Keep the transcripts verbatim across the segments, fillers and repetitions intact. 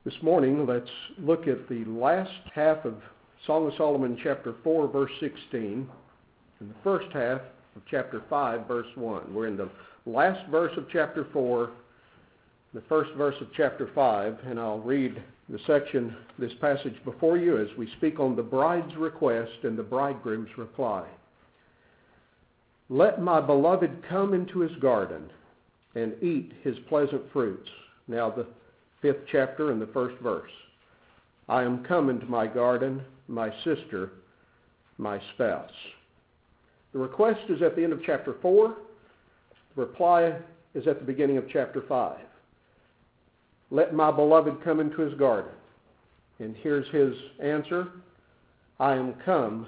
This morning, let's look at the last half of Song of Solomon chapter four, verse sixteen, and the first half of chapter five, verse one. We're in the last verse of chapter four, the first verse of chapter five, and I'll read the section, this passage before you as we speak on the bride's request and the bridegroom's reply. Let my beloved come into his garden and eat his pleasant fruits. Now the fifth chapter and the first verse. I am come into my garden, my sister, my spouse. The request is at the end of chapter four. The reply is at the beginning of chapter five. Let my beloved come into his garden. And here's his answer. I am come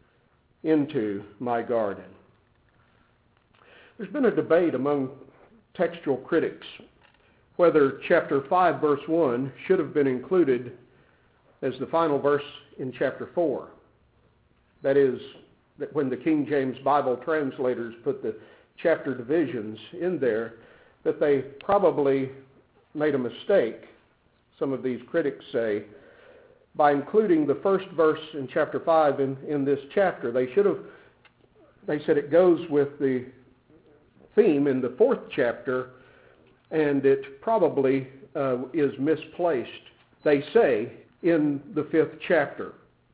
into my garden. There's been a debate among textual critics whether chapter five, verse one should have been included as the final verse in chapter four. That is, that when the King James Bible translators put the chapter divisions in there, that they probably made a mistake, some of these critics say, by including the first verse in chapter five in, in this chapter. They should have, they said it goes with the theme in the fourth chapter, and it probably uh, is misplaced, they say, in the fifth chapter.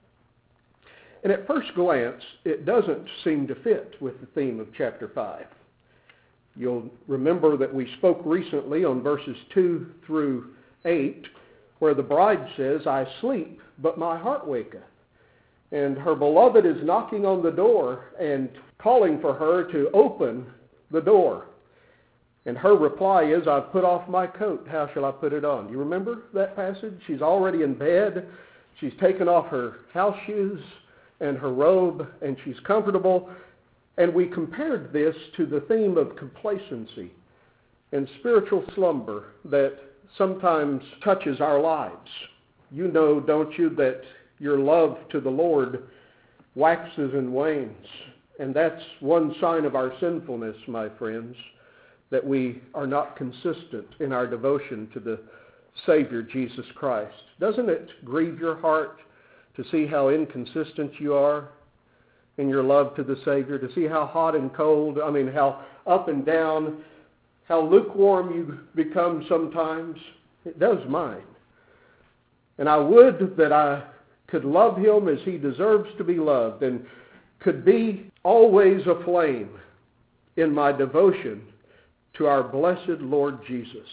And at first glance, it doesn't seem to fit with the theme of chapter five. You'll remember that we spoke recently on verses two through eight, where the bride says, I sleep, but my heart waketh. And her beloved is knocking on the door and calling for her to open the door. And her reply is, I've put off my coat. How shall I put it on? You remember that passage? She's already in bed. She's taken off her house shoes and her robe, and she's comfortable. And we compared this to the theme of complacency and spiritual slumber that sometimes touches our lives. You know, don't you, that your love to the Lord waxes and wanes. And that's one sign of our sinfulness, my friends, that we are not consistent in our devotion to the Savior, Jesus Christ. Doesn't it grieve your heart to see how inconsistent you are in your love to the Savior, to see how hot and cold, I mean, how up and down, how lukewarm you become sometimes? It does mine. And I would that I could love him as he deserves to be loved and could be always aflame in my devotion to our blessed Lord Jesus.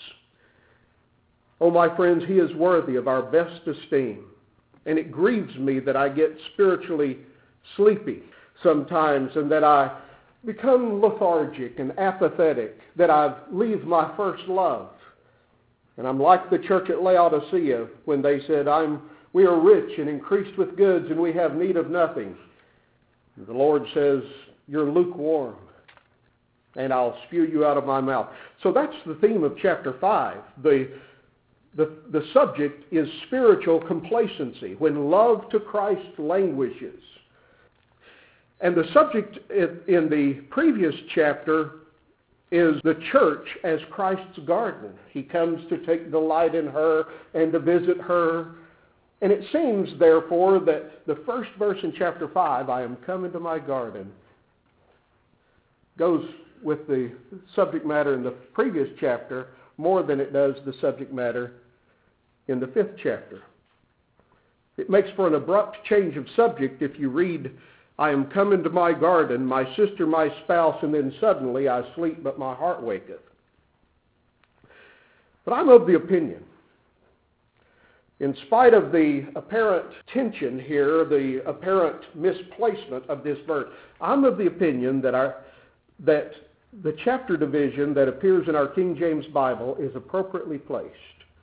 Oh, my friends, he is worthy of our best esteem. And it grieves me that I get spiritually sleepy sometimes and that I become lethargic and apathetic, that I leave my first love. And I'm like the church at Laodicea when they said, I'm, we are rich and increased with goods and we have need of nothing. And the Lord says, you're lukewarm, and I'll spew you out of my mouth. So that's the theme of chapter five. The, the, the subject is spiritual complacency, when love to Christ languishes. And the subject in the previous chapter is the church as Christ's garden. He comes to take delight in her and to visit her. And it seems, therefore, that the first verse in chapter five, I am come into my garden, goes with the subject matter in the previous chapter more than it does the subject matter in the fifth chapter. It makes for an abrupt change of subject if you read, I am come into my garden, my sister, my spouse, and then suddenly I sleep, but my heart waketh. But I'm of the opinion, in spite of the apparent tension here, the apparent misplacement of this verse, I'm of the opinion that our that the chapter division that appears in our King James Bible is appropriately placed,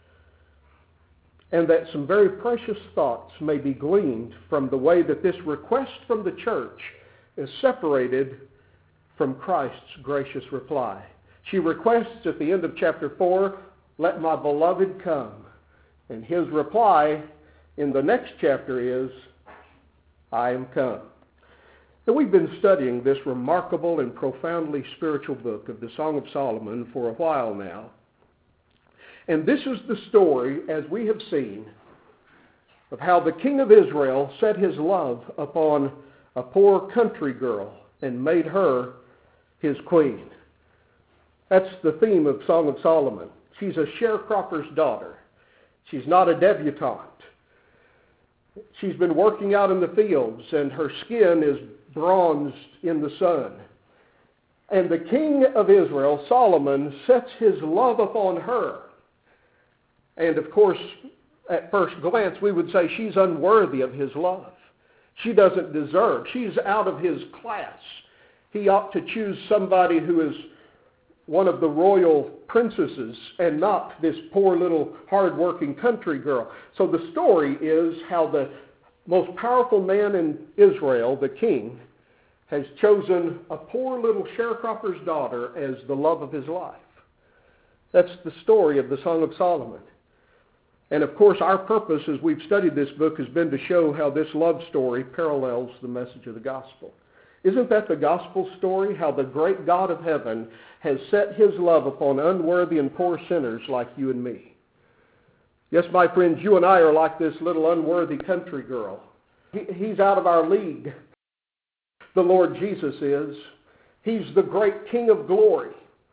and that some very precious thoughts may be gleaned from the way that this request from the church is separated from Christ's gracious reply. She requests at the end of chapter four, let my beloved come. And his reply in the next chapter is, I am come. And we've been studying this remarkable and profoundly spiritual book of the Song of Solomon for a while now. And this is the story, as we have seen, of how the king of Israel set his love upon a poor country girl and made her his queen. That's the theme of Song of Solomon. She's a sharecropper's daughter. She's not a debutante. She's been working out in the fields, and her skin is bronzed in the sun. And the king of Israel, Solomon, sets his love upon her. And of course, at first glance, we would say she's unworthy of his love. She doesn't deserve. She's out of his class. He ought to choose somebody who is one of the royal princesses and not this poor little hard-working country girl. So the story is how the most powerful man in Israel, the king, has chosen a poor little sharecropper's daughter as the love of his life. That's the story of the Song of Solomon. And of course, our purpose as we've studied this book has been to show how this love story parallels the message of the gospel. Isn't that the gospel story? How the great God of heaven has set his love upon unworthy and poor sinners like you and me. Yes, my friends, you and I are like this little unworthy country girl. He, he's out of our league. The Lord Jesus is. He's the great King of glory.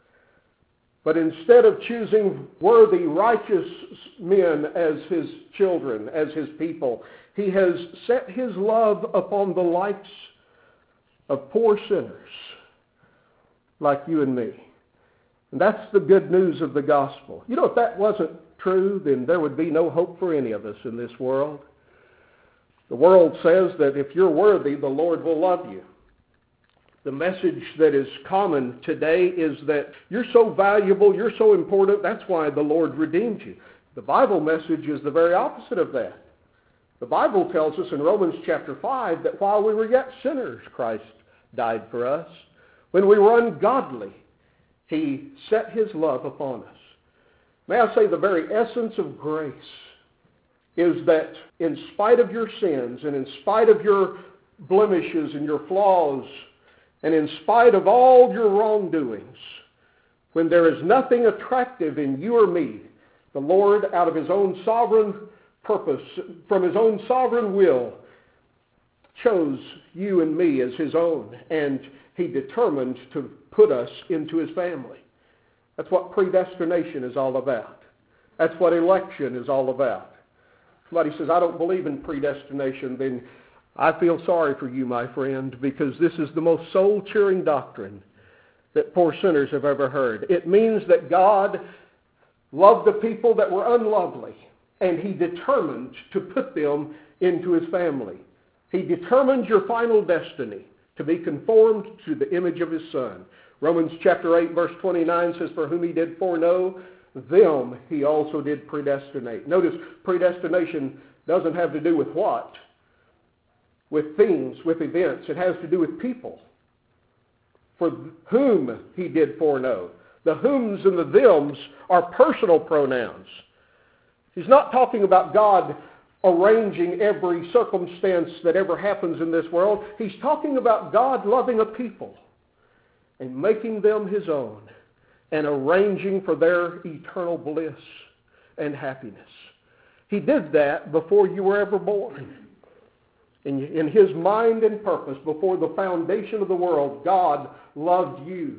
But instead of choosing worthy, righteous men as his children, as his people, he has set his love upon the likes of poor sinners like you and me. And that's the good news of the gospel. You know, if that wasn't true, then there would be no hope for any of us in this world. The world says that if you're worthy, the Lord will love you. The message that is common today is that you're so valuable, you're so important, that's why the Lord redeemed you. The Bible message is the very opposite of that. The Bible tells us in Romans chapter five that while we were yet sinners, Christ died for us. When we were ungodly, he set his love upon us. May I say the very essence of grace is that in spite of your sins and in spite of your blemishes and your flaws, and in spite of all your wrongdoings, when there is nothing attractive in you or me, the Lord, out of his own sovereign purpose, from his own sovereign will, chose you and me as his own, and he determined to put us into his family. That's what predestination is all about. That's what election is all about. Somebody says, I don't believe in predestination, then I feel sorry for you, my friend, because this is the most soul-cheering doctrine that poor sinners have ever heard. It means that God loved the people that were unlovely, and he determined to put them into his family. He determined your final destiny to be conformed to the image of his Son. Romans chapter eight, verse twenty-nine says, for whom he did foreknow, them he also did predestinate. Notice, predestination doesn't have to do with what? With things, with events. It has to do with people. For whom he did foreknow. The whoms and the thems are personal pronouns. He's not talking about God arranging every circumstance that ever happens in this world. He's talking about God loving a people and making them his own and arranging for their eternal bliss and happiness. He did that before you were ever born. In, in his mind and purpose, before the foundation of the world, God loved you.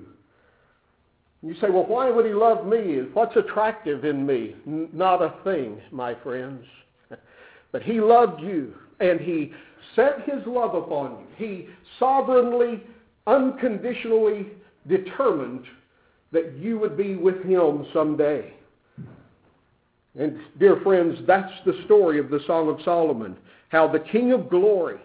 You say, well, why would he love me? What's attractive in me? N- not a thing, my friends. But he loved you, and he set his love upon you. He sovereignly, unconditionally determined that you would be with him someday. And dear friends, that's the story of the Song of Solomon. How the King of glory,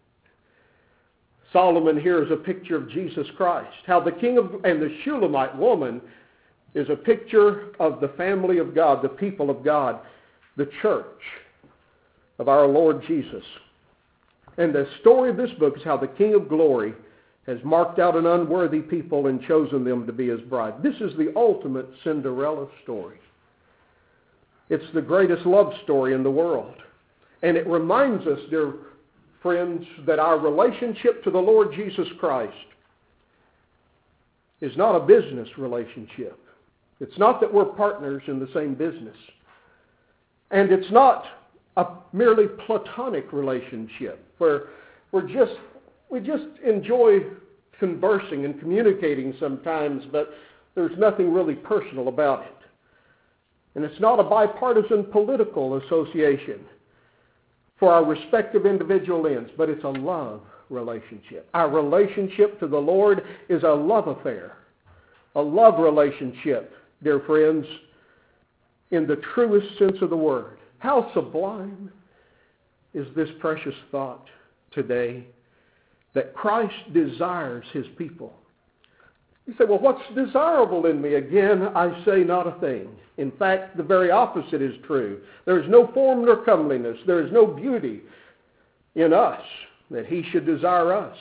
Solomon here is a picture of Jesus Christ. How the King of, and the Shulamite woman is a picture of the family of God, the people of God, the church of our Lord Jesus. And the story of this book is how the King of glory has marked out an unworthy people and chosen them to be his bride. This is the ultimate Cinderella story. It's the greatest love story in the world. And it reminds us, dear friends, that our relationship to the Lord Jesus Christ is not a business relationship. It's not that we're partners in the same business. And it's not a merely platonic relationship where we're just, we just enjoy conversing and communicating sometimes, but there's nothing really personal about it. And it's not a bipartisan political association for our respective individual ends, but it's a love relationship. Our relationship to the Lord is a love affair, a love relationship, dear friends, in the truest sense of the word. How sublime is this precious thought today that Christ desires his people. You say, well, what's desirable in me? Again, I say not a thing. In fact, the very opposite is true. There is no form nor comeliness. There is no beauty in us that he should desire us.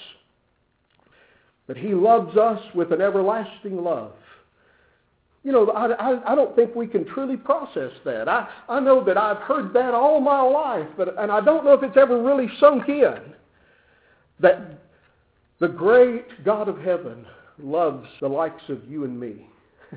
But he loves us with an everlasting love. You know, I, I, I don't think we can truly process that. I, I know that I've heard that all my life, but and I don't know if it's ever really sunk in that the great God of heaven loves the likes of you and me.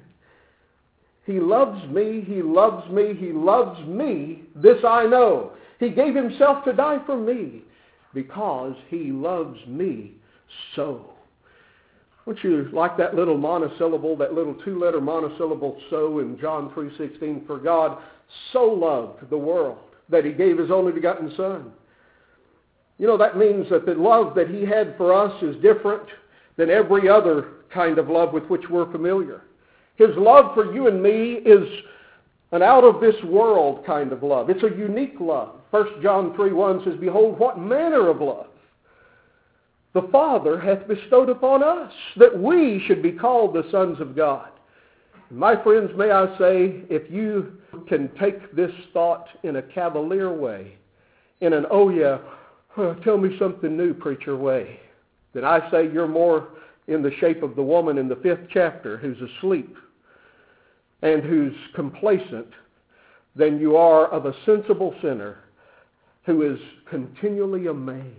He loves me, he loves me, he loves me, this I know. He gave himself to die for me because he loves me so. Don't you like that little monosyllable, that little two-letter monosyllable so in John three sixteen? For God so loved the world that he gave his only begotten Son. You know, that means that the love that he had for us is different than every other kind of love with which we're familiar. His love for you and me is an out-of-this-world kind of love. It's a unique love. First John three one says, behold, what manner of love the Father hath bestowed upon us, that we should be called the sons of God. My friends, may I say, if you can take this thought in a cavalier way, in an, oh yeah, tell me something new, preacher way, then I say you're more in the shape of the woman in the fifth chapter who's asleep and who's complacent than you are of a sensible sinner who is continually amazed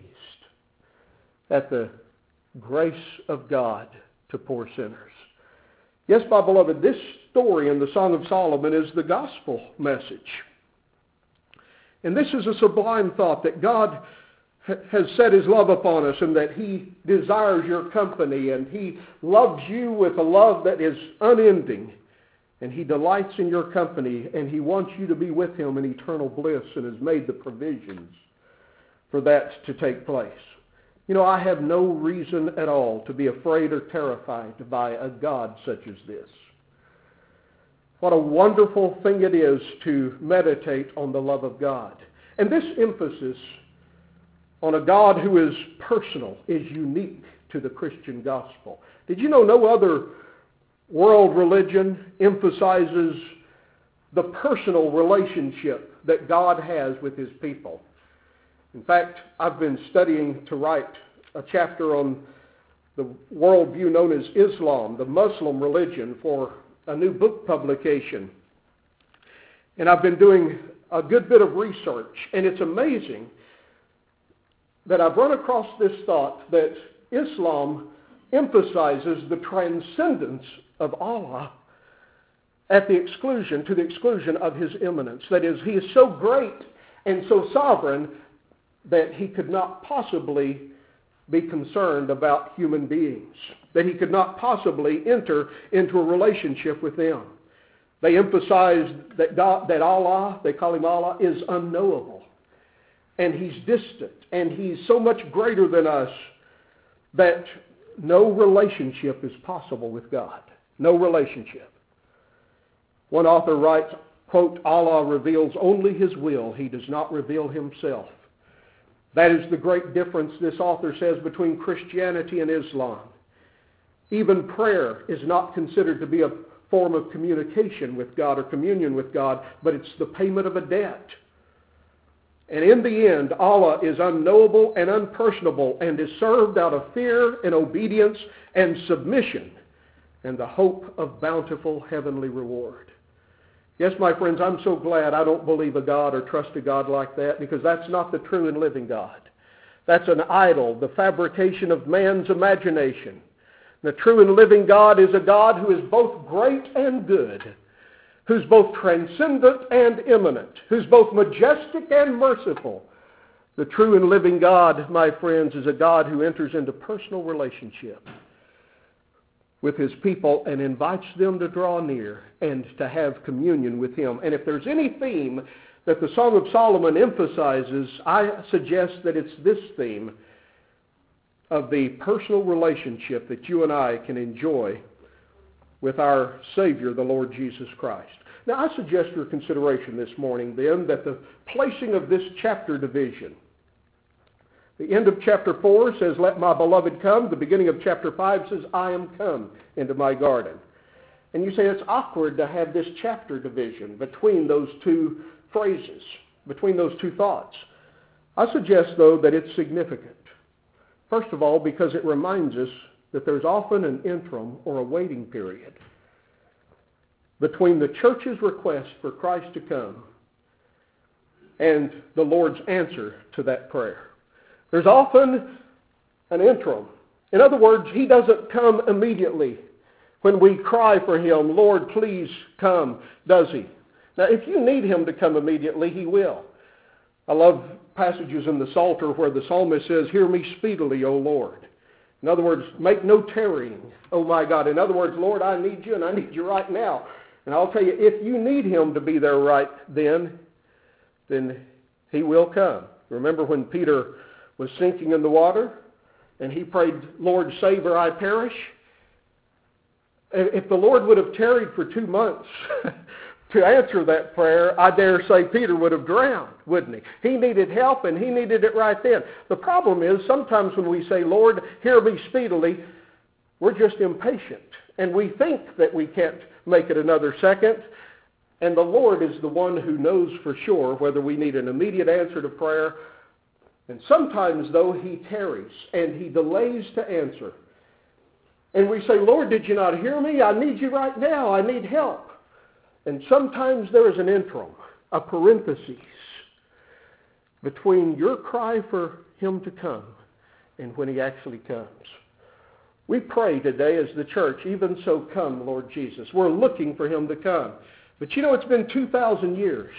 at the grace of God to poor sinners. Yes, my beloved, this story in the Song of Solomon is the gospel message. And this is a sublime thought that God has set his love upon us and that he desires your company and he loves you with a love that is unending. And he delights in your company and he wants you to be with him in eternal bliss and has made the provisions for that to take place. You know, I have no reason at all to be afraid or terrified by a God such as this. What a wonderful thing it is to meditate on the love of God. And this emphasis on a God who is personal is unique to the Christian gospel. Did you know no other world religion emphasizes the personal relationship that God has with his people? In fact, I've been studying to write a chapter on the worldview known as Islam, the Muslim religion, for a new book publication. And I've been doing a good bit of research, and it's amazing that I've run across this thought that Islam emphasizes the transcendence of Allah at the exclusion, to the exclusion of his immanence. That is, he is so great and so sovereign that he could not possibly be concerned about human beings, that he could not possibly enter into a relationship with them. They emphasize that God, that Allah, they call him Allah, is unknowable, and he's distant, and he's so much greater than us that no relationship is possible with God. No relationship. One author writes, quote, Allah reveals only his will. He does not reveal himself. That is the great difference, this author says, between Christianity and Islam. Even prayer is not considered to be a form of communication with God or communion with God, but it's the payment of a debt. And in the end, Allah is unknowable and unpersonable and is served out of fear and obedience and submission and the hope of bountiful heavenly reward. Yes, my friends, I'm so glad I don't believe a God or trust a God like that, because that's not the true and living God. That's an idol, the fabrication of man's imagination. The true and living God is a God who is both great and good, who's both transcendent and immanent, who's both majestic and merciful. The true and living God, my friends, is a God who enters into personal relationship with his people and invites them to draw near and to have communion with him. And if there's any theme that the Song of Solomon emphasizes, I suggest that it's this theme of the personal relationship that you and I can enjoy with our Savior, the Lord Jesus Christ. Now, I suggest your consideration this morning, then, that the placing of this chapter division, the end of chapter four says, "Let my beloved come." The beginning of chapter five says, "I am come into my garden." And you say it's awkward to have this chapter division between those two phrases, between those two thoughts. I suggest, though, that it's significant. First of all, because it reminds us that there's often an interim or a waiting period between the church's request for Christ to come and the Lord's answer to that prayer. There's often an interim. In other words, he doesn't come immediately when we cry for him, "Lord, please come," does he? Now, if you need him to come immediately, he will. I love passages in the Psalter where the psalmist says, "Hear me speedily, O Lord." In other words, make no tarrying, oh my God. In other words, Lord, I need you and I need you right now. And I'll tell you, if you need him to be there right then, then he will come. Remember when Peter was sinking in the water and he prayed, "Lord, save or I perish"? If the Lord would have tarried for two months to answer that prayer, I dare say Peter would have drowned, wouldn't he? He needed help, and he needed it right then. The problem is sometimes when we say, "Lord, hear me speedily," we're just impatient, and we think that we can't make it another second, and the Lord is the one who knows for sure whether we need an immediate answer to prayer. And sometimes, though, he tarries, and he delays to answer. And we say, "Lord, did you not hear me? I need you right now. I need help." And sometimes there is an interim, a parenthesis, between your cry for him to come and when he actually comes. We pray today as the church, "Even so come, Lord Jesus." We're looking for him to come. But you know, it's been two thousand years.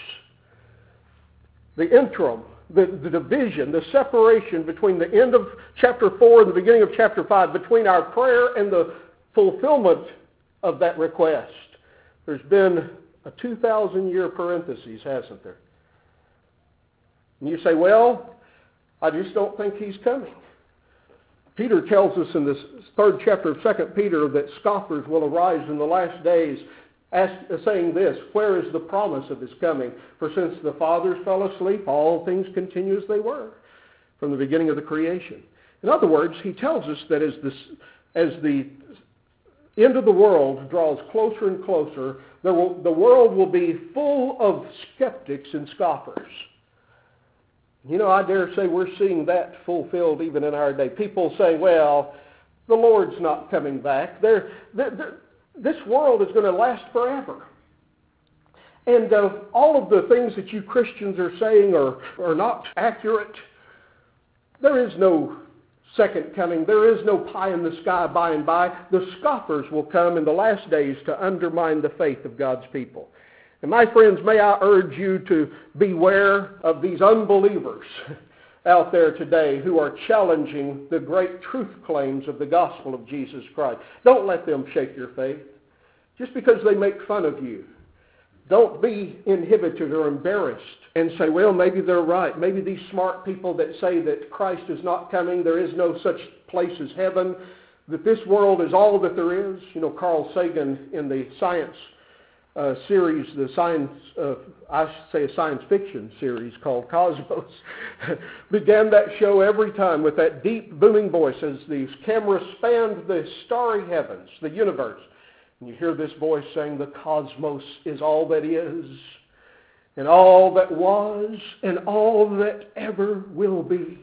The interim, the, the division, the separation between the end of chapter four and the beginning of chapter five, between our prayer and the fulfillment of that request. There's been a two thousand year parenthesis, hasn't there? And you say, "Well, I just don't think he's coming." Peter tells us in this third chapter of Second Peter that scoffers will arise in the last days, ask, saying this, "Where is the promise of his coming? For since the fathers fell asleep, all things continue as they were from the beginning of the creation." In other words, he tells us that as this, as the end of the world draws closer and closer, there will, the world will be full of skeptics and scoffers. You know, I dare say we're seeing that fulfilled even in our day. People say, "Well, the Lord's not coming back. They're, they're, they're, this world is going to last forever." And uh, all of the things that you Christians are saying are, are not accurate. There is no second coming. There is no pie in the sky by and by. The scoffers will come in the last days to undermine the faith of God's people. And my friends, may I urge you to beware of these unbelievers out there today who are challenging the great truth claims of the gospel of Jesus Christ. Don't let them shake your faith. Just because they make fun of you, don't be inhibited or embarrassed and say, "Well, maybe they're right. Maybe these smart people that say that Christ is not coming, there is no such place as heaven, that this world is all that there is." You know, Carl Sagan in the science uh, series, the science, uh, I should say a science fiction series called Cosmos, began that show every time with that deep booming voice as the camera spanned the starry heavens, the universe. And you hear this voice saying, "The cosmos is all that is, and all that was, and all that ever will be."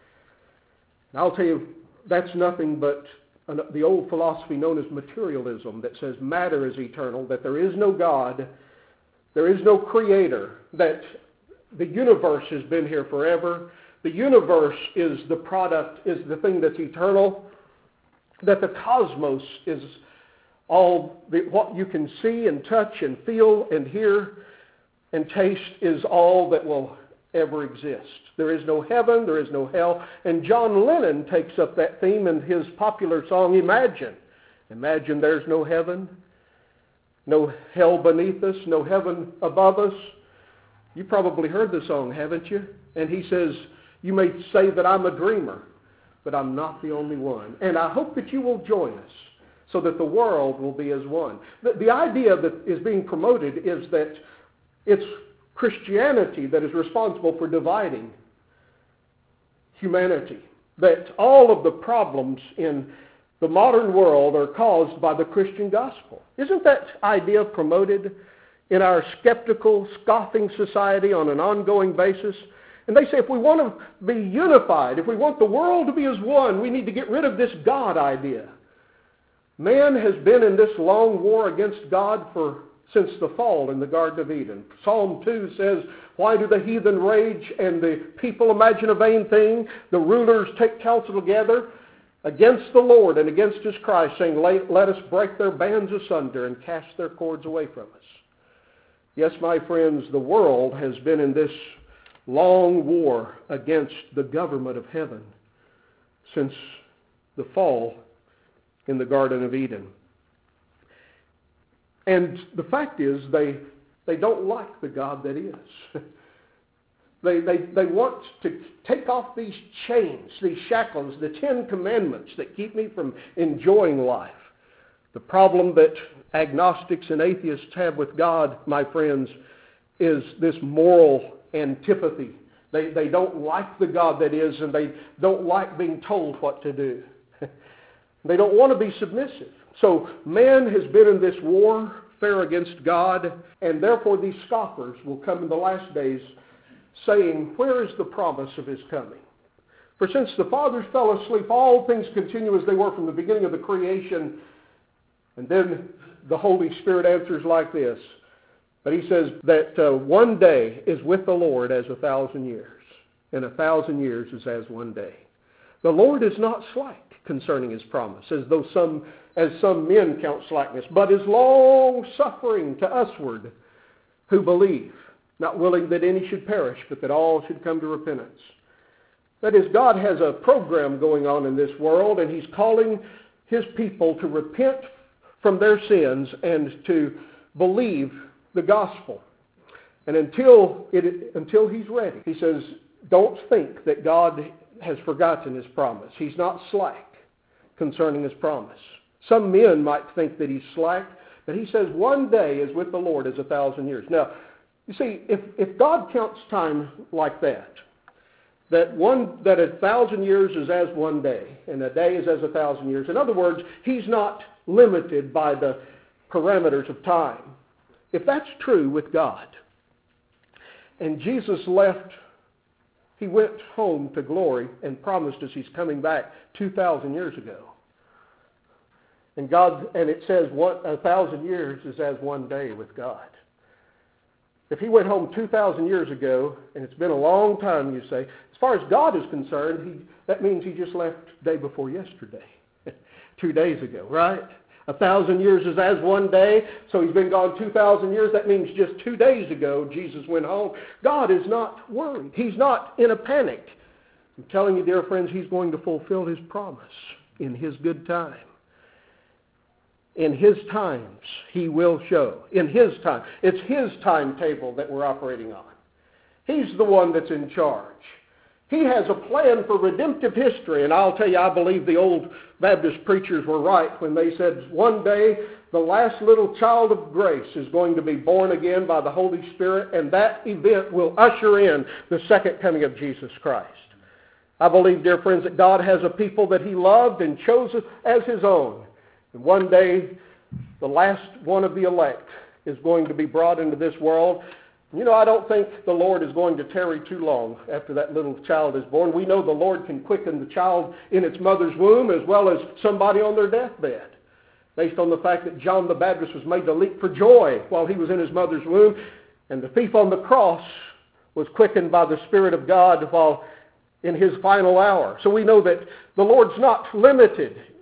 And I'll tell you, that's nothing but an, the old philosophy known as materialism that says matter is eternal, that there is no God, there is no creator, that the universe has been here forever. The universe is the product, is the thing that's eternal. that the cosmos is all, the, what you can see and touch and feel and hear and taste is all that will ever exist. There is no heaven, there is no hell. And John Lennon takes up that theme in his popular song, Imagine. Imagine there's no heaven, no hell beneath us, no heaven above us. You probably heard the song, haven't you? And he says, you may say that I'm a dreamer, but I'm not the only one. And I hope that you will join us so that the world will be as one. The, the idea that is being promoted is that it's Christianity that is responsible for dividing humanity. That all of the problems in the modern world are caused by the Christian gospel. Isn't that idea promoted in our skeptical, scoffing society on an ongoing basis? And they say if we want to be unified, if we want the world to be as one, we need to get rid of this God idea. Man has been in this long war against God for since the fall in the Garden of Eden. Psalm two says, why do the heathen rage and the people imagine a vain thing? The rulers take counsel together against the Lord and against his Christ, saying, let us break their bands asunder and cast their cords away from us. Yes, my friends, the world has been in this long war against the government of heaven since the fall in the Garden of Eden. And the fact is, they they don't like the God that is. they, they, they want to take off these chains, these shackles, the Ten Commandments that keep me from enjoying life. The problem that agnostics and atheists have with God, my friends, is this moral antipathy. They, they don't like the God that is, and they don't like being told what to do. They don't want to be submissive. So man has been in this warfare against God, and therefore these scoffers will come in the last days saying, where is the promise of his coming? For since the fathers fell asleep, all things continue as they were from the beginning of the creation. And then the Holy Spirit answers like this. But he says that uh, one day is with the Lord as a thousand years, and a thousand years is as one day. The Lord is not slack concerning his promise, as though some as some men count slackness, but is long-suffering to usward who believe, not willing that any should perish, but that all should come to repentance. That is, God has a program going on in this world, and he's calling his people to repent from their sins and to believe the gospel. And until it, until he's ready, he says, don't think that God has forgotten his promise. He's not slack concerning his promise. Some men might think that he's slack, but he says one day is with the Lord as a thousand years. Now, you see, if, if God counts time like that, that one that a thousand years is as one day, and a day is as a thousand years. In other words, he's not limited by the parameters of time. If that's true with God, and Jesus left, he went home to glory and promised us he's coming back two thousand years ago. And God, and it says one, a thousand years is as one day with God. If he went home two thousand years ago, and it's been a long time, you say, as far as God is concerned, he, that means he just left day before yesterday, two days ago, right? A thousand years is as one day, so he's been gone two thousand years. That means just two days ago Jesus went home. God is not worried. He's not in a panic. I'm telling you, dear friends, he's going to fulfill his promise in his good time. In his times, he will show. In his time. It's his timetable that we're operating on. He's the one that's in charge. He has a plan for redemptive history, and I'll tell you, I believe the old Baptist preachers were right when they said one day the last little child of grace is going to be born again by the Holy Spirit, and that event will usher in the second coming of Jesus Christ. I believe, dear friends, that God has a people that he loved and chose as his own. And one day, the last one of the elect is going to be brought into this world. You know, I don't think the Lord is going to tarry too long after that little child is born. We know the Lord can quicken the child in its mother's womb as well as somebody on their deathbed, based on the fact that John the Baptist was made to leap for joy while he was in his mother's womb, and the thief on the cross was quickened by the Spirit of God while in his final hour. So we know that the Lord's not limited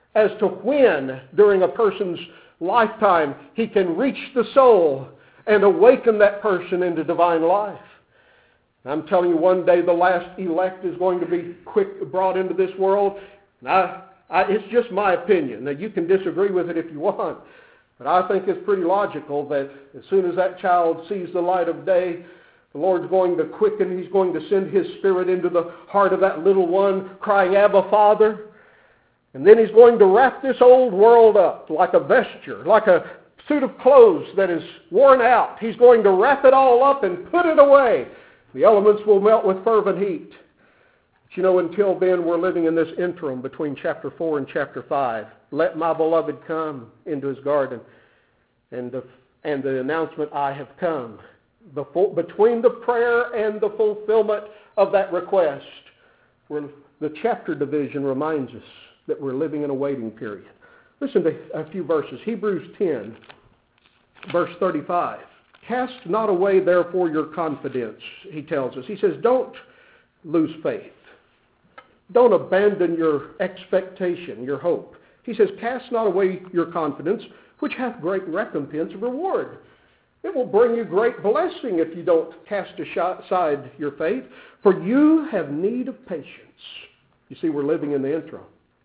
as to when, during a person's lifetime, he can reach the soul and awaken that person into divine life. I'm telling you, one day the last elect is going to be quick brought into this world. And I, I, it's just my opinion. Now, you can disagree with it if you want, but I think it's pretty logical that as soon as that child sees the light of day, the Lord's going to quicken. He's going to send His Spirit into the heart of that little one, crying, Abba, Father. And then He's going to wrap this old world up like a vesture, like a suit of clothes that is worn out. He's going to wrap it all up and put it away. The elements will melt with fervent heat. But you know, until then, we're living in this interim between chapter four and chapter five. Let my beloved come into his garden. And the, and the announcement, I have come. Before, between the prayer and the fulfillment of that request, we're, the chapter division reminds us that we're living in a waiting period. Listen to a few verses. Hebrews ten, verse thirty-five. Cast not away, therefore, your confidence, he tells us. He says, don't lose faith. Don't abandon your expectation, your hope. He says, cast not away your confidence, which hath great recompense of reward. It will bring you great blessing if you don't cast aside your faith, for you have need of patience. You see, we're living in the interim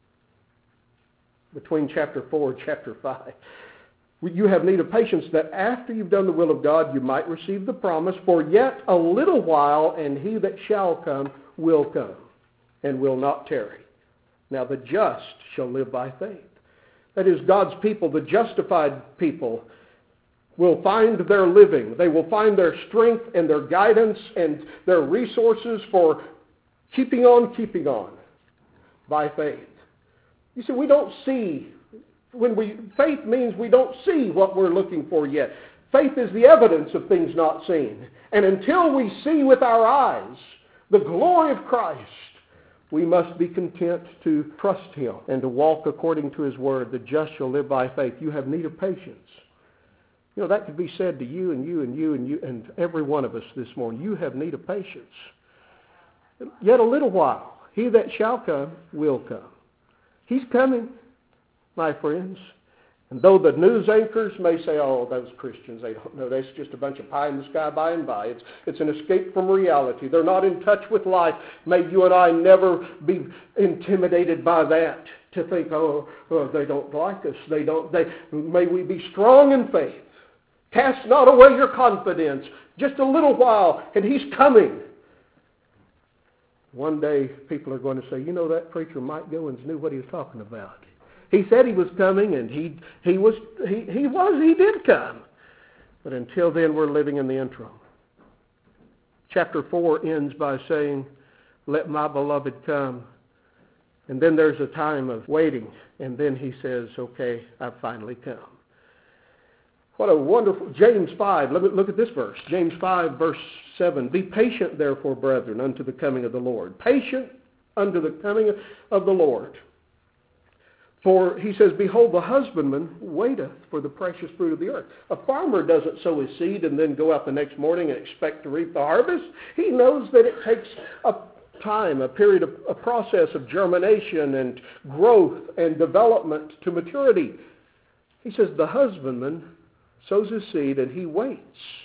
between chapter four and chapter five. You have need of patience, that after you've done the will of God, you might receive the promise. For yet a little while, and he that shall come will come, and will not tarry. Now the just shall live by faith. That is, God's people, the justified people, will find their living. They will find their strength and their guidance and their resources for keeping on, keeping on by faith. You see, we don't see. When we, faith means we don't see what we're looking for yet. Faith is the evidence of things not seen. And until we see with our eyes the glory of Christ, we must be content to trust Him and to walk according to His word. The just shall live by faith. You have need of patience. You know, that could be said to you and you and you and you and every one of us this morning. You have need of patience. Yet a little while, he that shall come will come. He's coming, my friends. And though the news anchors may say, oh, those Christians, they don't know. That's just a bunch of pie in the sky by and by. It's, it's an escape from reality. They're not in touch with life. May you and I never be intimidated by that, to think, oh, oh they don't like us. They don't. They, may we be strong in faith. Cast not away your confidence. Just a little while, and He's coming. One day, people are going to say, you know, that preacher Mike Goins knew what he was talking about. He said he was coming, and he he was he, he was he did come. But until then, we're living in the interim. Chapter four ends by saying, "Let my beloved come," and then there's a time of waiting, and then He says, "Okay, I've finally come." What a wonderful James five. Let me look at this verse. James five, verse seven. Be patient, therefore, brethren, unto the coming of the Lord. Patient unto the coming of the Lord. For he says, behold, the husbandman waiteth for the precious fruit of the earth. A farmer doesn't sow his seed and then go out the next morning and expect to reap the harvest. He knows that it takes a time, a period of a process of germination and growth and development to maturity. He says the husbandman sows his seed and he waits.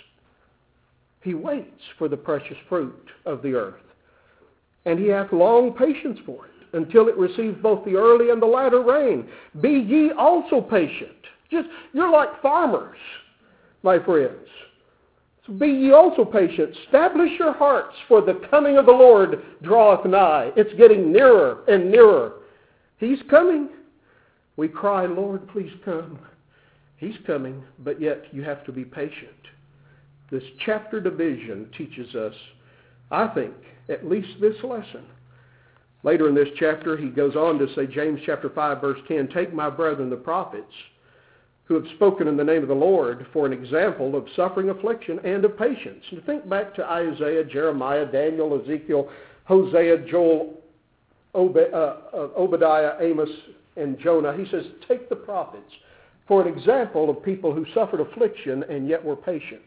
He waits for the precious fruit of the earth. And he hath long patience for it, until it receives both the early and the latter rain. Be ye also patient. Just, you're like farmers, my friends. So be ye also patient. Establish your hearts, for the coming of the Lord draweth nigh. It's getting nearer and nearer. He's coming. We cry, Lord, please come. He's coming, but yet you have to be patient. This chapter division teaches us, I think, at least this lesson. Later in this chapter, he goes on to say, James chapter five, verse ten, take my brethren the prophets, who have spoken in the name of the Lord, for an example of suffering, affliction, and of patience. And think back to Isaiah, Jeremiah, Daniel, Ezekiel, Hosea, Joel, Ob- uh, uh, Obadiah, Amos, and Jonah. He says, take the prophets for an example of people who suffered affliction and yet were patient.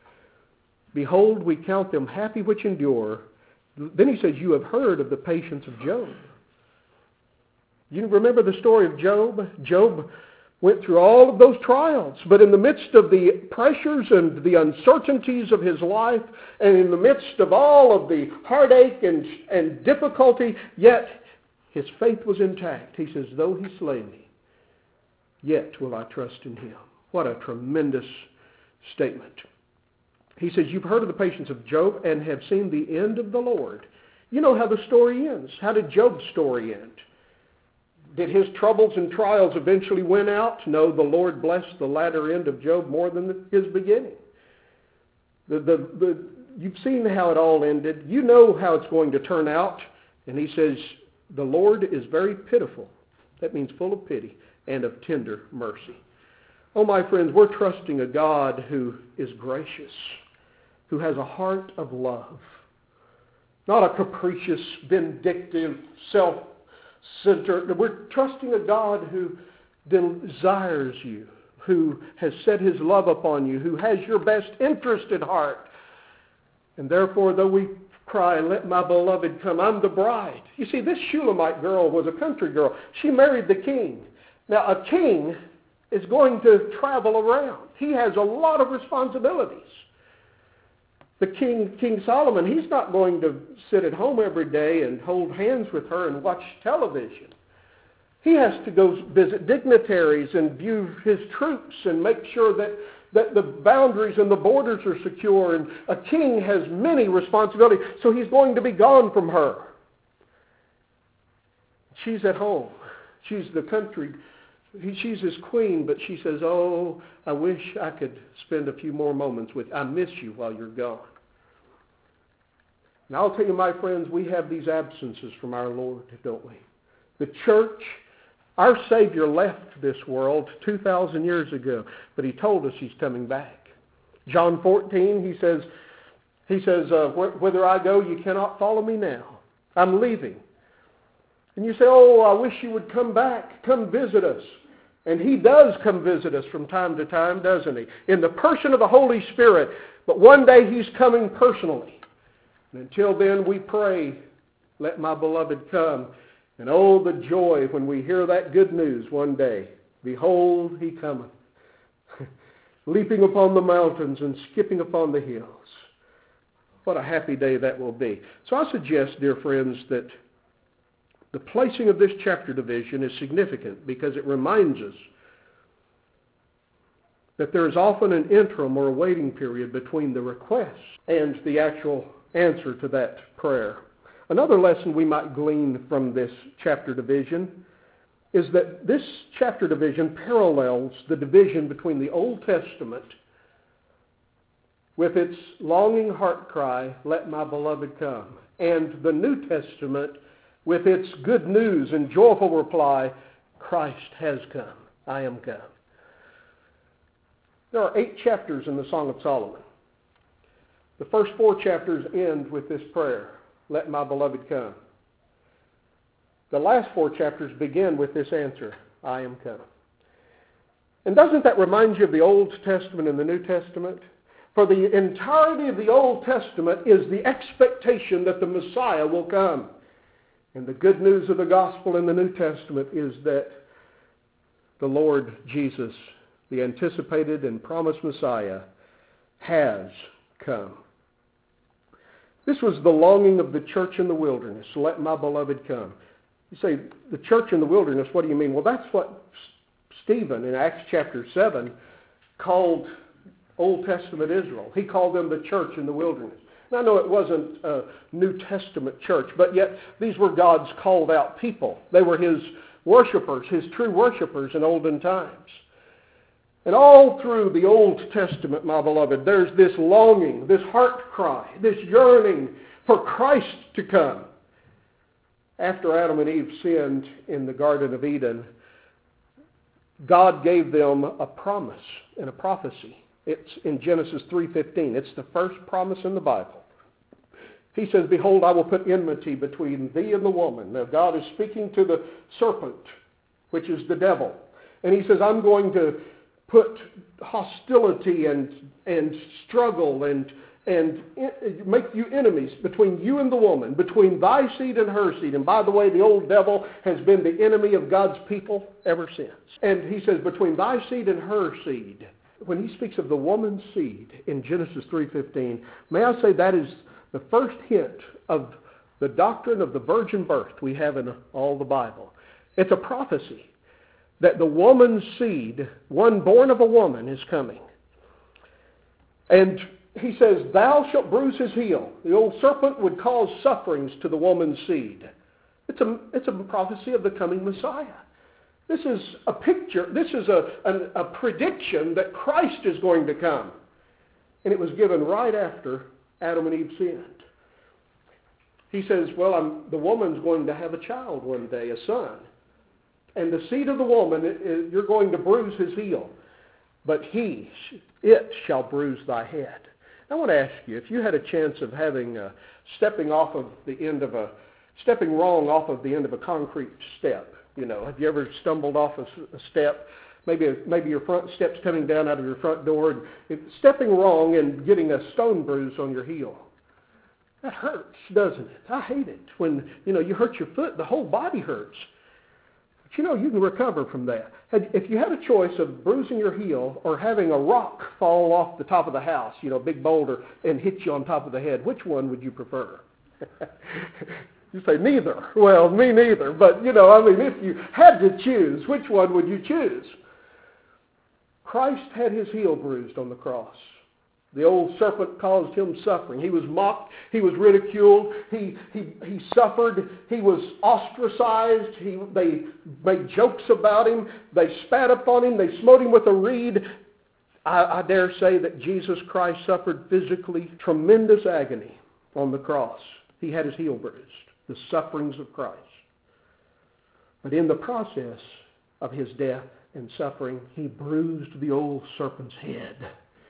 Behold, we count them happy which endure. Then he says, you have heard of the patience of Job. You remember the story of Job? Job went through all of those trials, but in the midst of the pressures and the uncertainties of his life, and in the midst of all of the heartache and, and difficulty, yet his faith was intact. He says, though he slay me, yet will I trust in him. What a tremendous statement. He says, you've heard of the patience of Job and have seen the end of the Lord. You know how the story ends. How did Job's story end? Did his troubles and trials eventually win out? No, the Lord blessed the latter end of Job more than his beginning. The, the, the, you've seen how it all ended. You know how it's going to turn out. And he says, the Lord is very pitiful. That means full of pity and of tender mercy. Oh, my friends, we're trusting a God who is gracious, who has a heart of love, not a capricious, vindictive, self-centered. We're trusting a God who desires you, who has set his love upon you, who has your best interest at heart. And therefore, though we cry, let my beloved come, I'm the bride. You see, this Shulamite girl was a country girl. She married the king. Now, a king is going to travel around. He has a lot of responsibilities. The king, King Solomon, he's not going to sit at home every day and hold hands with her and watch television. He has to go visit dignitaries and view his troops and make sure that, that the boundaries and the borders are secure. And a king has many responsibilities, so he's going to be gone from her. She's at home. She's the country. She's his queen, but she says, oh, I wish I could spend a few more moments with you. I miss you while you're gone. And I'll tell you, my friends, we have these absences from our Lord, don't we? The church, our Savior left this world two thousand years ago, but he told us he's coming back. John fourteen, he says, he says, uh, whither I go, you cannot follow me now. I'm leaving. And you say, oh, I wish you would come back, come visit us. And he does come visit us from time to time, doesn't he? In the person of the Holy Spirit. But one day he's coming personally. And until then, we pray, let my beloved come. And oh, the joy when we hear that good news one day. Behold, he cometh, leaping upon the mountains and skipping upon the hills. What a happy day that will be. So I suggest, dear friends, that the placing of this chapter division is significant because it reminds us that there is often an interim or a waiting period between the request and the actual answer to that prayer. Another lesson we might glean from this chapter division is that this chapter division parallels the division between the Old Testament with its longing heart cry, let my beloved come, and the New Testament with its good news and joyful reply, Christ has come. I am come. There are eight chapters in the Song of Solomon. The first four chapters end with this prayer, let my beloved come. The last four chapters begin with this answer, I am come. And doesn't that remind you of the Old Testament and the New Testament? For the entirety of the Old Testament is the expectation that the Messiah will come. And the good news of the gospel in the New Testament is that the Lord Jesus, the anticipated and promised Messiah, has come. This was the longing of the church in the wilderness. Let my beloved come. You say, the church in the wilderness, what do you mean? Well, that's what Stephen in Acts chapter seven called Old Testament Israel. He called them the church in the wilderness. Now, I know it wasn't a New Testament church, but yet these were God's called out people. They were his worshipers, his true worshipers in olden times. And all through the Old Testament, my beloved, there's this longing, this heart cry, this yearning for Christ to come. After Adam and Eve sinned in the Garden of Eden, God gave them a promise and a prophecy. It's in Genesis three fifteen. It's the first promise in the Bible. He says, behold, I will put enmity between thee and the woman. Now, God is speaking to the serpent, which is the devil. And he says, I'm going to put hostility and, and struggle and, and make you enemies between you and the woman, between thy seed and her seed. And by the way, the old devil has been the enemy of God's people ever since. And he says, between thy seed and her seed. When he speaks of the woman's seed in Genesis three fifteen, may I say that is the first hint of the doctrine of the virgin birth we have in all the Bible. It's a prophecy that the woman's seed, one born of a woman, is coming. And he says, thou shalt bruise his heel. The old serpent would cause sufferings to the woman's seed. It's a, it's a prophecy of the coming Messiah. This is a picture, this is a, a, a prediction that Christ is going to come. And it was given right after Adam and Eve sinned. He says, well, I'm, the woman's going to have a child one day, a son. And the seed of the woman, it, it, you're going to bruise his heel. But he, it shall bruise thy head. I want to ask you, if you had a chance of having, uh, stepping off of the end of a, stepping wrong off of the end of a concrete step, you know, have you ever stumbled off a, a step? Maybe maybe your front step's coming down out of your front door, and if, stepping wrong and getting a stone bruise on your heel. That hurts, doesn't it? I hate it. When, you know, you hurt your foot, the whole body hurts. But you know, you can recover from that. If you had a choice of bruising your heel or having a rock fall off the top of the house, you know, a big boulder, and hit you on top of the head, which one would you prefer? You say, neither. Well, me neither. But, you know, I mean, if you had to choose, which one would you choose? Christ had his heel bruised on the cross. The old serpent caused him suffering. He was mocked. He was ridiculed. He he he suffered. He was ostracized. He, they made jokes about him. They spat upon him. They smote him with a reed. I, I dare say that Jesus Christ suffered physically tremendous agony on the cross. He had his heel bruised. The sufferings of Christ. But in the process of his death and suffering, he bruised the old serpent's head.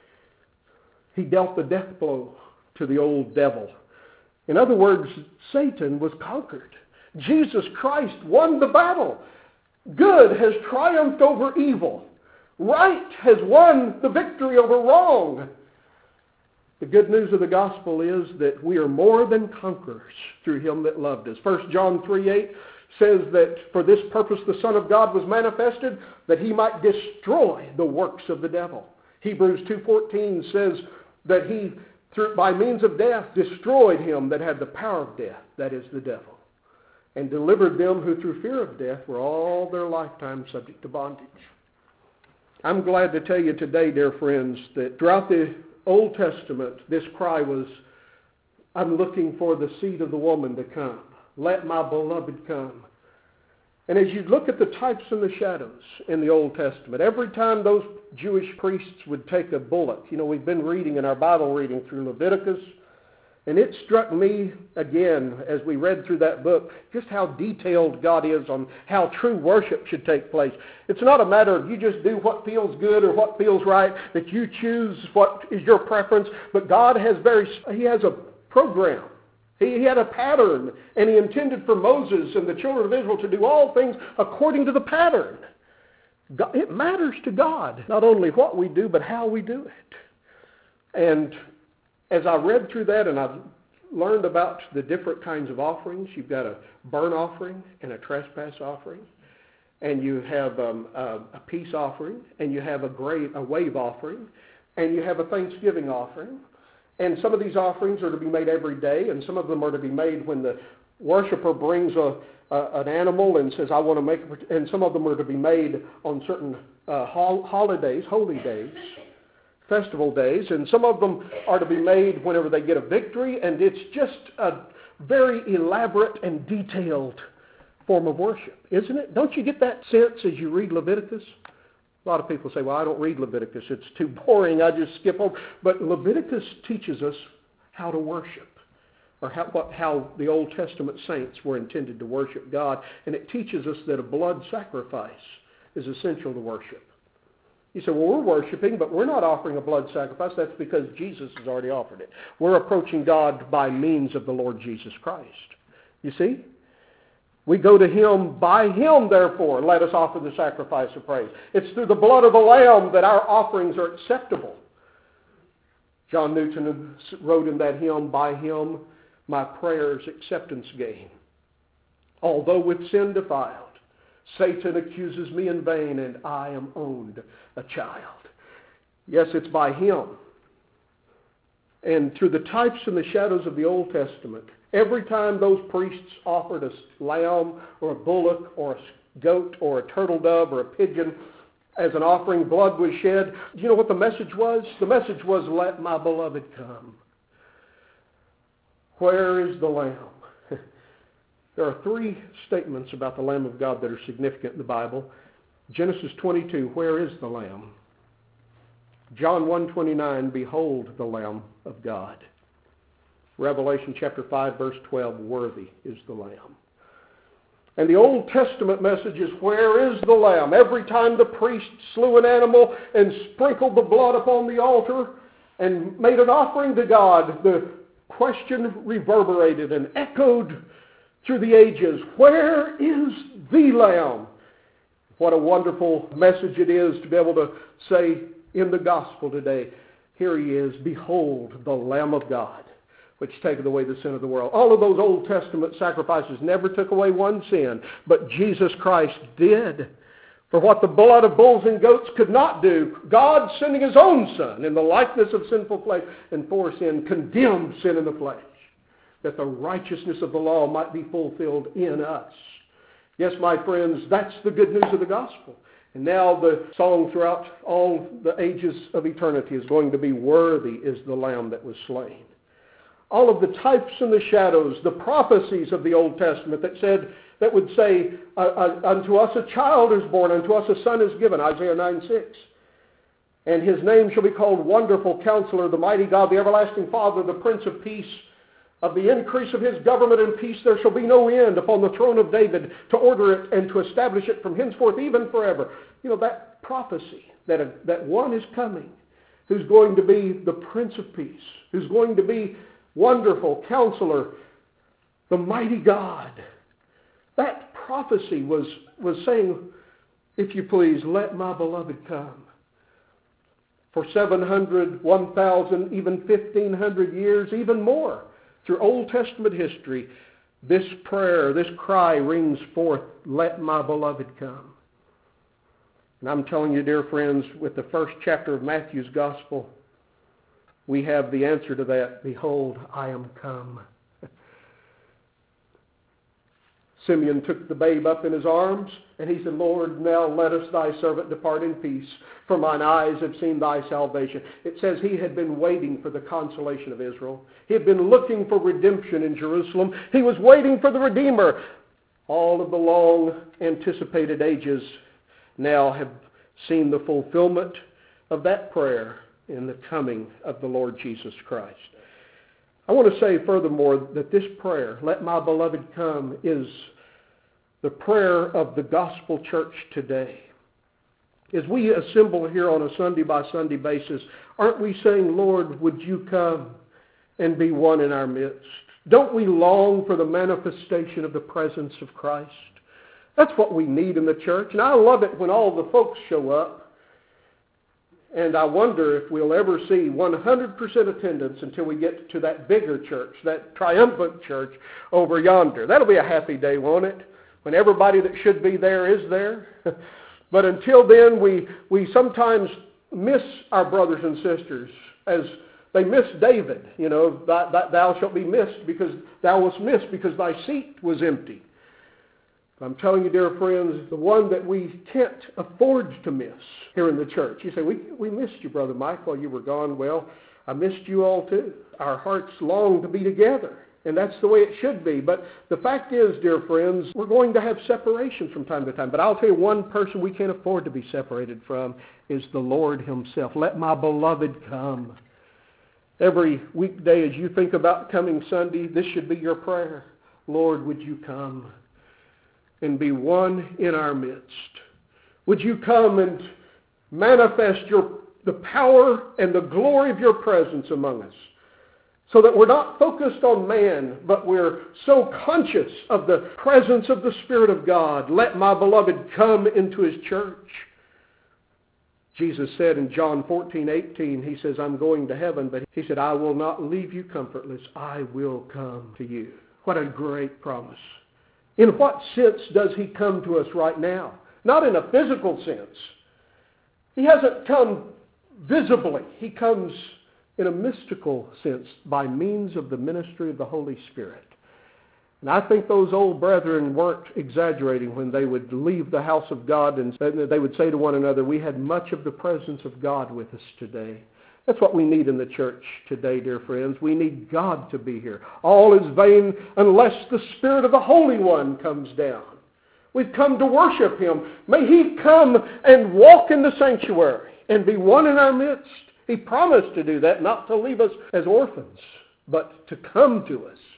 He dealt the death blow to the old devil. In other words, Satan was conquered. Jesus Christ won the battle. Good has triumphed over evil. Right has won the victory over wrong. The good news of the gospel is that we are more than conquerors through him that loved us. First John three eight says that for this purpose the Son of God was manifested, that he might destroy the works of the devil. Hebrews two fourteen says that he, through, by means of death, destroyed him that had the power of death, that is the devil, and delivered them who through fear of death were all their lifetime subject to bondage. I'm glad to tell you today, dear friends, that throughout the Old Testament, this cry was, I'm looking for the seed of the woman to come. Let my beloved come. And as you look at the types and the shadows in the Old Testament, every time those Jewish priests would take a bullock, you know, we've been reading in our Bible reading through Leviticus, and it struck me again as we read through that book just how detailed God is on how true worship should take place. It's not a matter of you just do what feels good or what feels right, that you choose what is your preference, but God has very, he has a program. He, he had a pattern, and he intended for Moses and the children of Israel to do all things according to the pattern. God, it matters to God, not only what we do, but how we do it. And as I read through that and I learned about the different kinds of offerings, you've got a burnt offering and a trespass offering, and you have um, a, a peace offering, and you have a, grave, a wave offering, and you have a thanksgiving offering. And some of these offerings are to be made every day, and some of them are to be made when the worshiper brings a, a, an animal and says, I want to make it, and some of them are to be made on certain uh, hol- holidays, holy days, festival days, and some of them are to be made whenever they get a victory, and it's just a very elaborate and detailed form of worship, isn't it? Don't you get that sense as you read Leviticus? A lot of people say, well, I don't read Leviticus. It's too boring. I just skip over. But Leviticus teaches us how to worship, or how, what, how the Old Testament saints were intended to worship God, and it teaches us that a blood sacrifice is essential to worship. You say, well, we're worshiping, but we're not offering a blood sacrifice. That's because Jesus has already offered it. We're approaching God by means of the Lord Jesus Christ. You see? We go to him, by him, therefore, let us offer the sacrifice of praise. It's through the blood of the Lamb that our offerings are acceptable. John Newton wrote in that hymn, by him my prayers acceptance gain. Although with sin defiled, Satan accuses me in vain, and I am owned a child. Yes, it's by him. And through the types and the shadows of the Old Testament, every time those priests offered a lamb or a bullock or a goat or a turtle dove or a pigeon as an offering, blood was shed. Do you know what the message was? The message was, let my beloved come. Where is the Lamb? There are three statements about the Lamb of God that are significant in the Bible. Genesis twenty-two, where is the Lamb? John one twenty-nine, behold the Lamb of God. Revelation chapter five, verse twelve, worthy is the Lamb. And the Old Testament message is, where is the Lamb? Every time the priest slew an animal and sprinkled the blood upon the altar and made an offering to God, the question reverberated and echoed through the ages, where is the Lamb? What a wonderful message it is to be able to say in the gospel today, here he is, behold the Lamb of God, which taketh away the sin of the world. All of those Old Testament sacrifices never took away one sin, but Jesus Christ did. For what the blood of bulls and goats could not do, God sending his own Son in the likeness of sinful flesh and for sin, condemned sin in the flesh, that the righteousness of the law might be fulfilled in us. Yes, my friends, that's the good news of the gospel. And now the song throughout all the ages of eternity is going to be, worthy is the Lamb that was slain. All of the types and the shadows, the prophecies of the Old Testament that said, that would say, uh, uh, unto us a child is born, unto us a son is given, Isaiah nine six. And his name shall be called Wonderful Counselor, the Mighty God, the Everlasting Father, the Prince of Peace. Of the increase of his government and peace there shall be no end upon the throne of David, to order it and to establish it from henceforth even forever. You know, that prophecy, that, a, that one is coming who's going to be the Prince of Peace, who's going to be Wonderful Counselor, the Mighty God. That prophecy was, was saying, if you please, let my beloved come. For seven hundred, one thousand, even fifteen hundred years, even more, through Old Testament history, this prayer, this cry rings forth, let my beloved come. And I'm telling you, dear friends, with the first chapter of Matthew's Gospel, we have the answer to that. Behold, I am come. Simeon took the babe up in his arms, and he said, Lord, now lettest thy servant depart in peace, for mine eyes have seen thy salvation. It says he had been waiting for the consolation of Israel. He had been looking for redemption in Jerusalem. He was waiting for the Redeemer. All of the long anticipated ages now have seen the fulfillment of that prayer in the coming of the Lord Jesus Christ. I want to say furthermore that this prayer, let my beloved come, is the prayer of the gospel church today. As we assemble here on a Sunday by Sunday basis, aren't we saying, Lord, would you come and be one in our midst? Don't we long for the manifestation of the presence of Christ? That's what we need in the church. And I love it when all the folks show up. And I wonder if we'll ever see one hundred percent attendance until we get to that bigger church, that triumphant church over yonder. That'll be a happy day, won't it? When everybody that should be there is there. But until then, we, we sometimes miss our brothers and sisters as they miss David. You know, that, that thou shalt be missed because thou wast missed because thy seat was empty. I'm telling you, dear friends, the one that we can't afford to miss here in the church. You say, we, we missed you, Brother Mike, while you were gone. Well, I missed you all too. Our hearts long to be together, and that's the way it should be. But the fact is, dear friends, we're going to have separation from time to time. But I'll tell you, one person we can't afford to be separated from is the Lord himself. Let my beloved come. Every weekday as you think about coming Sunday, this should be your prayer. Lord, would you come and be one in our midst? Would you come and manifest your the power and the glory of your presence among us, so that we're not focused on man, but we're so conscious of the presence of the Spirit of God. Let my beloved come into his church. Jesus said in John fourteen eighteen, he says, I'm going to heaven, but he said, I will not leave you comfortless. I will come to you. What a great promise. In what sense does he come to us right now? Not in a physical sense. He hasn't come visibly. He comes in a mystical sense by means of the ministry of the Holy Spirit. And I think those old brethren weren't exaggerating when they would leave the house of God and they would say to one another, we had much of the presence of God with us today. That's what we need in the church today, dear friends. We need God to be here. All is vain unless the Spirit of the Holy One comes down. We've come to worship Him. May He come and walk in the sanctuary and be one in our midst. He promised to do that, not to leave us as orphans, but to come to us.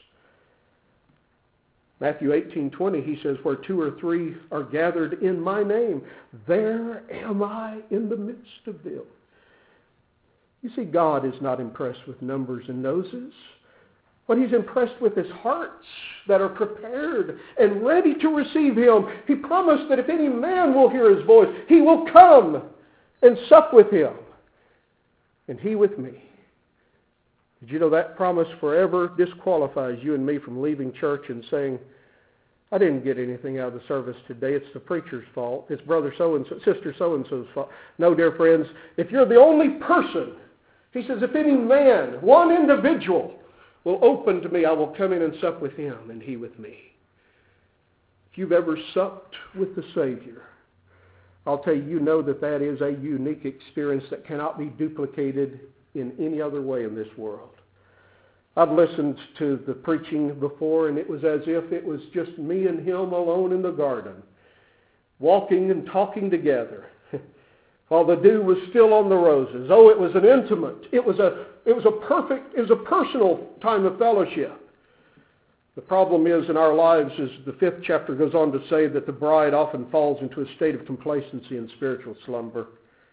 Matthew eighteen twenty, He says, where two or three are gathered in my name, there am I in the midst of them. You see, God is not impressed with numbers and noses. What He's impressed with is hearts that are prepared and ready to receive Him. He promised that if any man will hear His voice, he will come and sup with Him, and He with me. Did you know that promise forever disqualifies you and me from leaving church and saying, I didn't get anything out of the service today. It's the preacher's fault. It's brother so-and-so, sister so-and-so's fault. No, dear friends, if you're the only person, He says, if any man, one individual, will open to me, I will come in and sup with him and he with me. If you've ever supped with the Savior, I'll tell you, you know that that is a unique experience that cannot be duplicated in any other way in this world. I've listened to the preaching before, and it was as if it was just me and Him alone in the garden, walking and talking together, while the dew was still on the roses. Oh, it was an intimate, it was a, it was a perfect, it was a personal time of fellowship. The problem is in our lives, as the fifth chapter goes on to say, that the bride often falls into a state of complacency and spiritual slumber.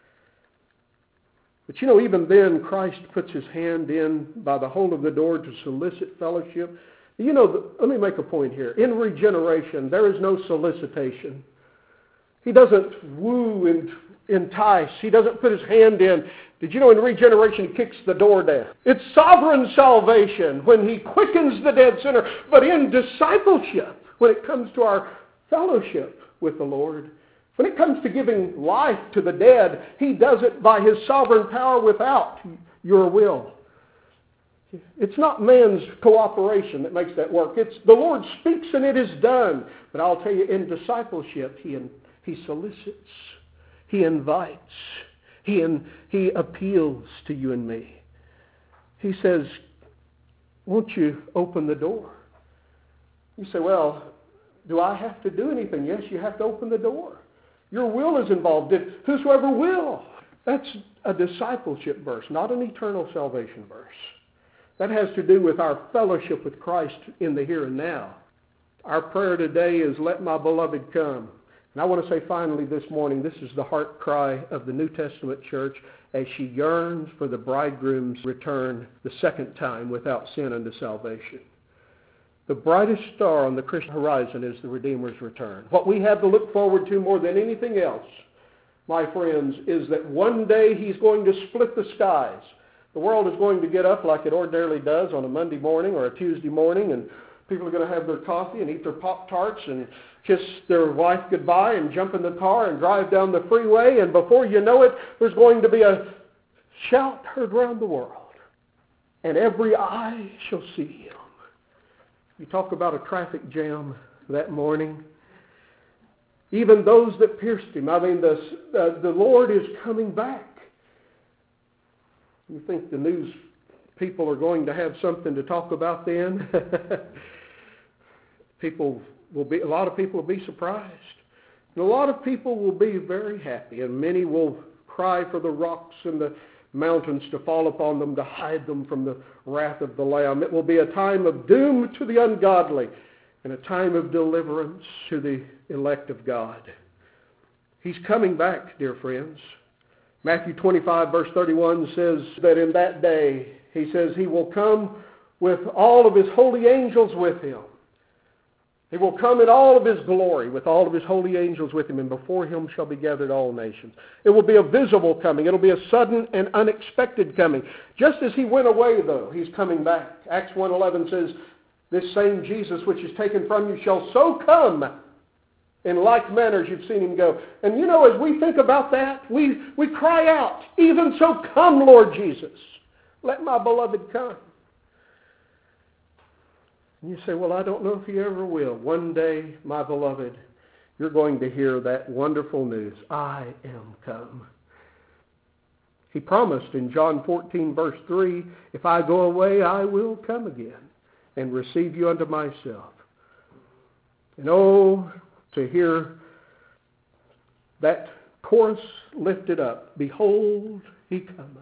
But you know, even then, Christ puts His hand in by the hole of the door to solicit fellowship. You know, let me make a point here. In regeneration, there is no solicitation. He doesn't woo and entice. He doesn't put His hand in. Did you know in regeneration He kicks the door down? It's sovereign salvation when He quickens the dead sinner. But in discipleship, when it comes to our fellowship with the Lord, when it comes to giving life to the dead, He does it by His sovereign power without your will. It's not man's cooperation that makes that work. It's the Lord speaks and it is done. But I'll tell you, in discipleship, He, he solicits. He invites. He, in, he appeals to you and me. He says, won't you open the door? You say, well, do I have to do anything? Yes, you have to open the door. Your will is involved. Whosoever will. That's a discipleship verse, not an eternal salvation verse. That has to do with our fellowship with Christ in the here and now. Our prayer today is, let my beloved come. And I want to say finally this morning, this is the heart cry of the New Testament church as she yearns for the bridegroom's return the second time without sin unto salvation. The brightest star on the Christian horizon is the Redeemer's return. What we have to look forward to more than anything else, my friends, is that one day He's going to split the skies. The world is going to get up like it ordinarily does on a Monday morning or a Tuesday morning, and people are going to have their coffee and eat their Pop-Tarts and kiss their wife goodbye and jump in the car and drive down the freeway, and before you know it, there's going to be a shout heard around the world, and every eye shall see Him. You talk about a traffic jam that morning. Even those that pierced Him. I mean, the, uh, the Lord is coming back. You think the news people are going to have something to talk about then? People will be, a lot of people will be surprised. And a lot of people will be very happy. And many will cry for the rocks and the mountains to fall upon them, to hide them from the wrath of the Lamb. It will be a time of doom to the ungodly and a time of deliverance to the elect of God. He's coming back, dear friends. Matthew twenty-five verse thirty-one says that in that day, He says He will come with all of His holy angels with Him. He will come in all of His glory with all of His holy angels with Him, and before Him shall be gathered all nations. It will be a visible coming. It will be a sudden and unexpected coming. Just as He went away, though, He's coming back. Acts one eleven says, this same Jesus which is taken from you shall so come in like manner as you've seen Him go. And you know, as we think about that, we, we cry out, even so come, Lord Jesus. Let my beloved come. And you say, well, I don't know if He ever will. One day, my beloved, you're going to hear that wonderful news. I am come. He promised in John fourteen, verse three, if I go away, I will come again and receive you unto myself. And oh, to hear that chorus lifted up, behold, He cometh,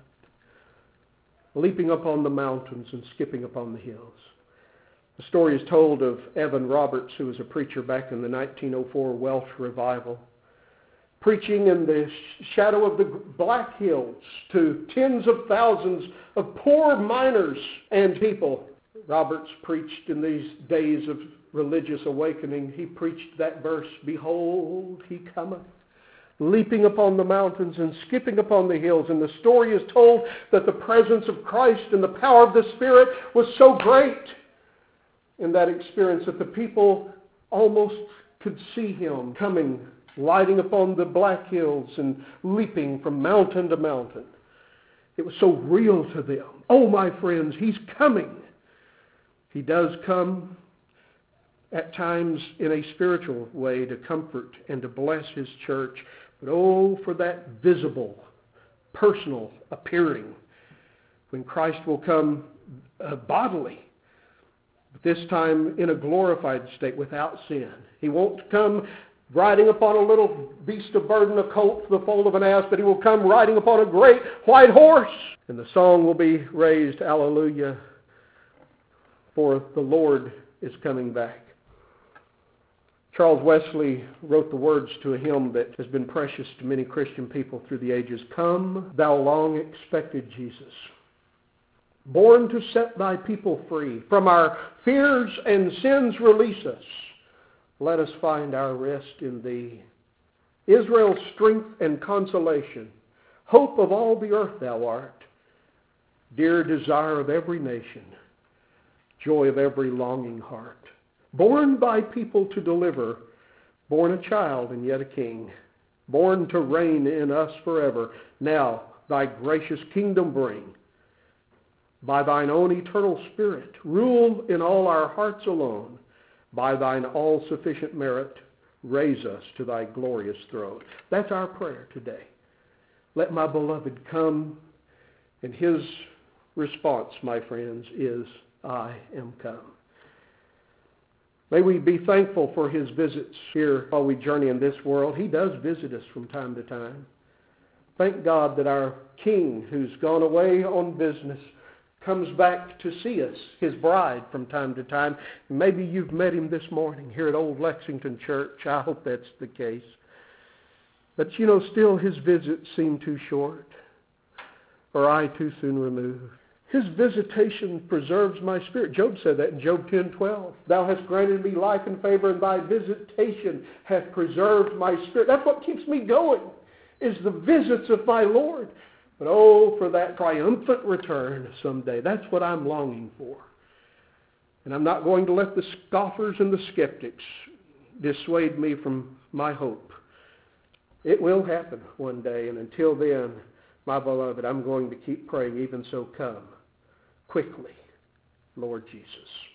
leaping upon the mountains and skipping upon the hills. The story is told of Evan Roberts, who was a preacher back in the nineteen oh four Welsh revival, preaching in the shadow of the Black Hills to tens of thousands of poor miners and people. Roberts preached in these days of religious awakening. He preached that verse, behold, He cometh, leaping upon the mountains and skipping upon the hills. And the story is told that the presence of Christ and the power of the Spirit was so great in that experience that the people almost could see Him coming, lighting upon the Black Hills and leaping from mountain to mountain. It was so real to them. Oh, my friends, He's coming. He does come at times in a spiritual way to comfort and to bless His church. But oh, for that visible, personal appearing when Christ will come uh, bodily, this time in a glorified state without sin. He won't come riding upon a little beast of burden, a colt to the foal of an ass, but He will come riding upon a great white horse. And the song will be raised, Alleluia, for the Lord is coming back. Charles Wesley wrote the words to a hymn that has been precious to many Christian people through the ages. Come, thou long expected Jesus, born to set thy people free. From our fears and sins release us. Let us find our rest in thee. Israel's strength and consolation, hope of all the earth thou art, dear desire of every nation, joy of every longing heart. Born by people to deliver, born a child and yet a king, born to reign in us forever. Now thy gracious kingdom bring. By thine own eternal Spirit, rule in all our hearts alone. By thine all-sufficient merit, raise us to thy glorious throne. That's our prayer today. Let my beloved come, and His response, my friends, is, I am come. May we be thankful for His visits here while we journey in this world. He does visit us from time to time. Thank God that our King, who's gone away on business, comes back to see us, His bride, from time to time. Maybe you've met Him this morning here at Old Lexington Church. I hope that's the case. But, you know, still His visits seem too short, or I too soon removed. His visitation preserves my spirit. Job said that in Job ten twelve. Thou hast granted me life and favor, and thy visitation hath preserved my spirit. That's what keeps me going, is the visits of my Lord. But oh, for that triumphant return someday. That's what I'm longing for. And I'm not going to let the scoffers and the skeptics dissuade me from my hope. It will happen one day, and until then, my beloved, I'm going to keep praying, even so come quickly, Lord Jesus.